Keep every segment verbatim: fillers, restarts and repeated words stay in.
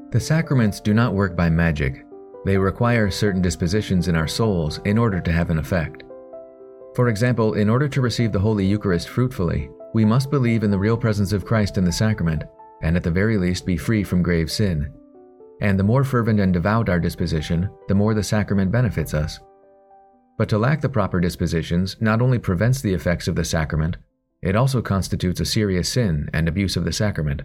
The sacraments do not work by magic. They require certain dispositions in our souls in order to have an effect. For example, in order to receive the Holy Eucharist fruitfully, we must believe in the real presence of Christ in the sacrament, and at the very least be free from grave sin. And the more fervent and devout our disposition, the more the sacrament benefits us. But to lack the proper dispositions not only prevents the effects of the sacrament, it also constitutes a serious sin and abuse of the sacrament.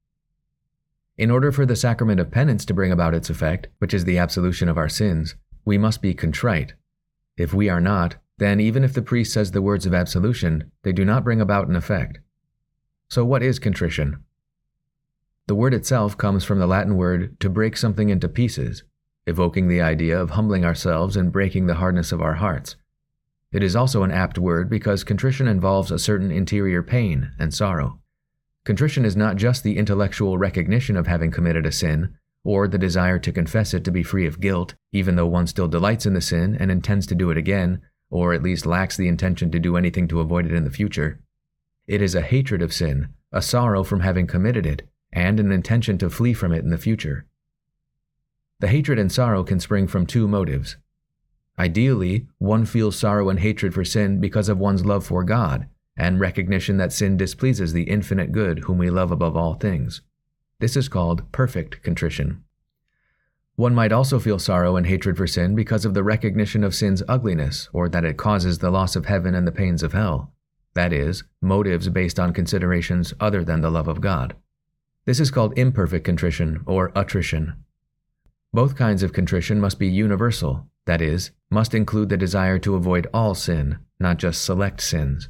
In order for the sacrament of penance to bring about its effect, which is the absolution of our sins, we must be contrite. If we are not, then even if the priest says the words of absolution, they do not bring about an effect. So what is contrition? The word itself comes from the Latin word to break something into pieces, evoking the idea of humbling ourselves and breaking the hardness of our hearts. It is also an apt word because contrition involves a certain interior pain and sorrow. Contrition is not just the intellectual recognition of having committed a sin, or the desire to confess it to be free of guilt, even though one still delights in the sin and intends to do it again, or at least lacks the intention to do anything to avoid it in the future. It is a hatred of sin, a sorrow from having committed it, and an intention to flee from it in the future. The hatred and sorrow can spring from two motives. Ideally, one feels sorrow and hatred for sin because of one's love for God, and recognition that sin displeases the infinite good whom we love above all things. This is called perfect contrition. One might also feel sorrow and hatred for sin because of the recognition of sin's ugliness, or that it causes the loss of heaven and the pains of hell. That is, motives based on considerations other than the love of God. This is called imperfect contrition or attrition. Both kinds of contrition must be universal, that is, must include the desire to avoid all sin, not just select sins.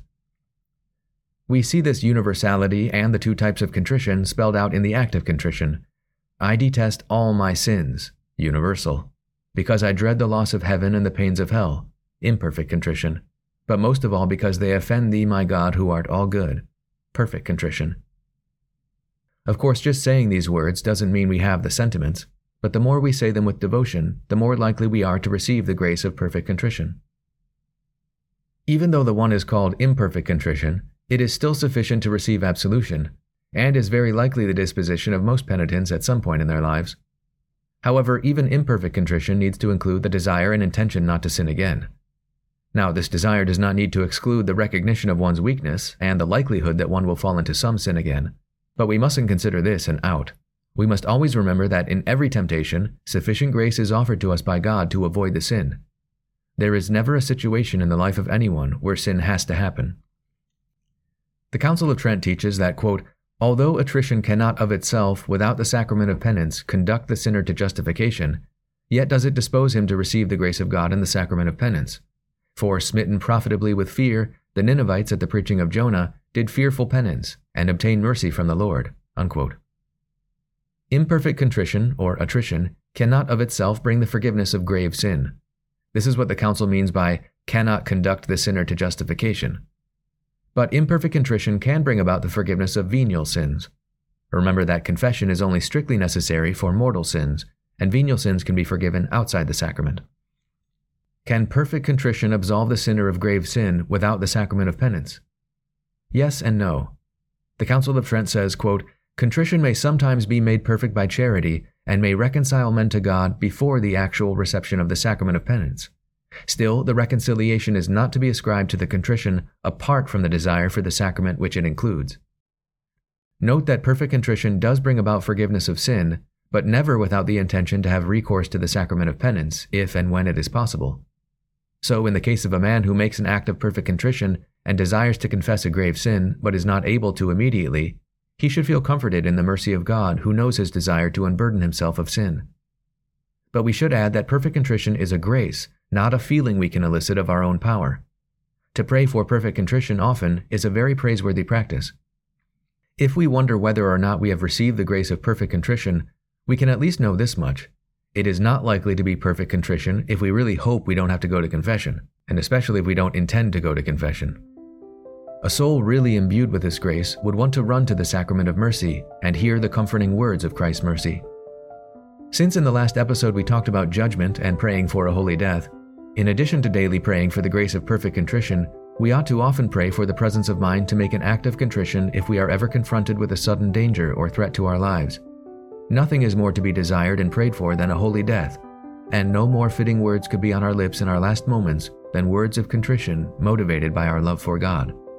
We see this universality and the two types of contrition spelled out in the act of contrition. I detest all my sins, universal, because I dread the loss of heaven and the pains of hell, imperfect contrition, but most of all because they offend thee, my God, who art all good, perfect contrition. Of course, just saying these words doesn't mean we have the sentiments, but the more we say them with devotion, the more likely we are to receive the grace of perfect contrition. Even though the one is called imperfect contrition, it is still sufficient to receive absolution, and is very likely the disposition of most penitents at some point in their lives. However, even imperfect contrition needs to include the desire and intention not to sin again. Now, this desire does not need to exclude the recognition of one's weakness and the likelihood that one will fall into some sin again, but we mustn't consider this an out. We must always remember that in every temptation, sufficient grace is offered to us by God to avoid the sin. There is never a situation in the life of anyone where sin has to happen. The Council of Trent teaches that, quote, although attrition cannot of itself, without the sacrament of penance, conduct the sinner to justification, yet does it dispose him to receive the grace of God in the sacrament of penance. For, smitten profitably with fear, the Ninevites at the preaching of Jonah did fearful penance, and obtained mercy from the Lord. Unquote. Imperfect contrition, or attrition, cannot of itself bring the forgiveness of grave sin. This is what the Council means by cannot conduct the sinner to justification. But imperfect contrition can bring about the forgiveness of venial sins. Remember that confession is only strictly necessary for mortal sins, and venial sins can be forgiven outside the sacrament. Can perfect contrition absolve the sinner of grave sin without the sacrament of penance? Yes and no. The Council of Trent says, quote, contrition may sometimes be made perfect by charity and may reconcile men to God before the actual reception of the sacrament of penance. Still, the reconciliation is not to be ascribed to the contrition apart from the desire for the sacrament which it includes. Note that perfect contrition does bring about forgiveness of sin, but never without the intention to have recourse to the sacrament of penance, if and when it is possible. So, in the case of a man who makes an act of perfect contrition and desires to confess a grave sin, but is not able to immediately, he should feel comforted in the mercy of God, who knows his desire to unburden himself of sin. But we should add that perfect contrition is a grace, not a feeling we can elicit of our own power. To pray for perfect contrition often is a very praiseworthy practice. If we wonder whether or not we have received the grace of perfect contrition, we can at least know this much. It is not likely to be perfect contrition if we really hope we don't have to go to confession, and especially if we don't intend to go to confession. A soul really imbued with this grace would want to run to the sacrament of mercy and hear the comforting words of Christ's mercy. Since in the last episode we talked about judgment and praying for a holy death, in addition to daily praying for the grace of perfect contrition, we ought to often pray for the presence of mind to make an act of contrition if we are ever confronted with a sudden danger or threat to our lives. Nothing is more to be desired and prayed for than a holy death, and no more fitting words could be on our lips in our last moments than words of contrition motivated by our love for God.